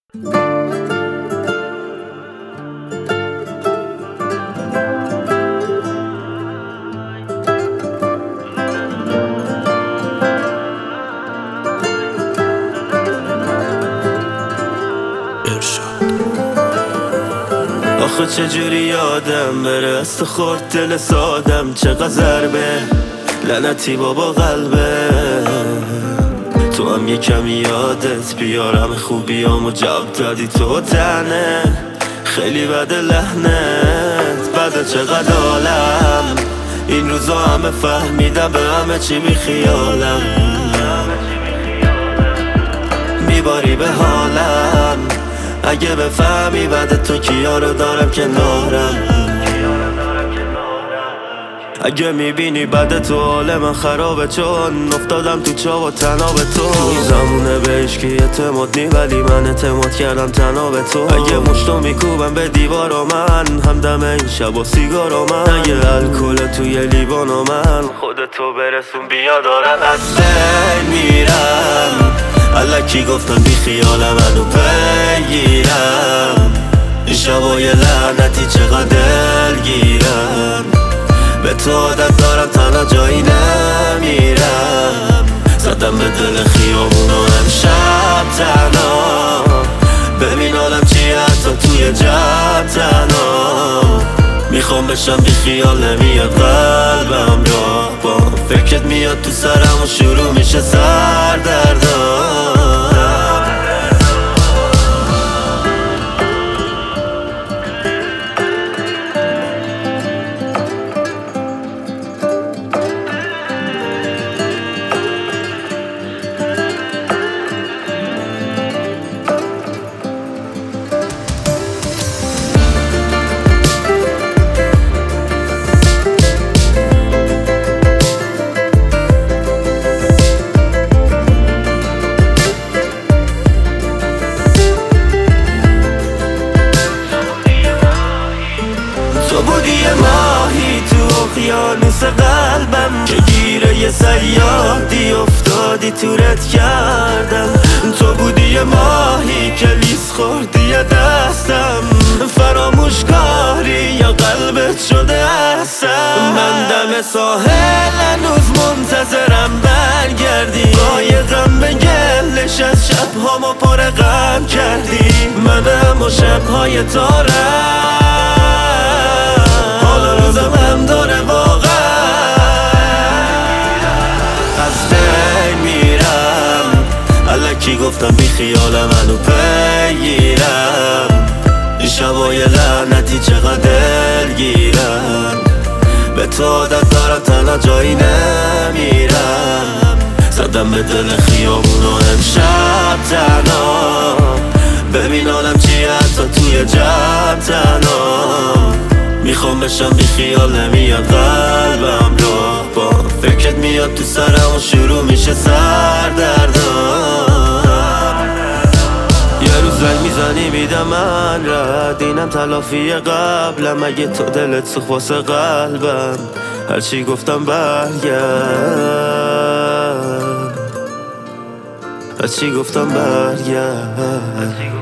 آخه چجوری یادم بره است خورد دل سادم، چقدر ضربه لعنتی بابا قلبه. تو هم یه کمی یادت بیارم خوبیامو جواب دادی تو تنه، خیلی بده لحنت بده چقدر عالم. این روزا همه فهمیدم به همه چی بی خیالم، میباری به حالم. اگه بفهمی بعد تو کیا رو دارم کنارم، اگه میبینی بعد تو حال من خرابه، چون افتادم تو چاه و تنها به تو. این زمونه به عشقی اعتماد نی، ولی من اعتماد کردم تنها به تو. اگه مشتو میکوبم به دیوار و من همدم این شب و سیگار و من، اگه الکل توی لیوان و من خودتو برسون بیا دارم از بین میرم. الکی گفتم بی خیالم منو بگیرم، این شبای لعنتی چقدر دلگیرم. به تو عادت دارم تنها جایی نمیرم، زدم به دل خیابون و امشب تنها. ببین آدم چیه حتی توی جب تنها، میخوام بشم بی خیال نمیاد قلبم را با فکرت میاد تو سرم و شروع میشه سردردم. تو بودی یه ماهی تو اقیانوس قلبم، که گیره یه صیادی افتادی تورت کردم. تو بودی یه ماهی که لیس خوردی دستم، فراموش کاری یا قلبت شده هستم. من دم ساحل هنوز منتظرم برگردی، قایقم به گلش از شبهامو پر غم کردی. منم و شبهای تارم هم داره واقعا، از بین میرم. الکی گفتم بی خیالم منو بگیرم، این شبای لعنتی چقدر دلگیرم. به تو عادت دارم تنها جایی نمیرم، زدم به دل خیابون و امشب تنها. ببین آدم چیه حتی توی جب تنها، میخوام بشم بی خیال نمیاد قلبم را با فکرت میاد تو سرم و شروع میشه سردردم. یه روز زنگ میزنی میدم من رد، اینم تلافی قبلم. اگه تو دلت سوخت واسه قلبم هرچی گفتم برگرد، هرچی گفتم برگرد.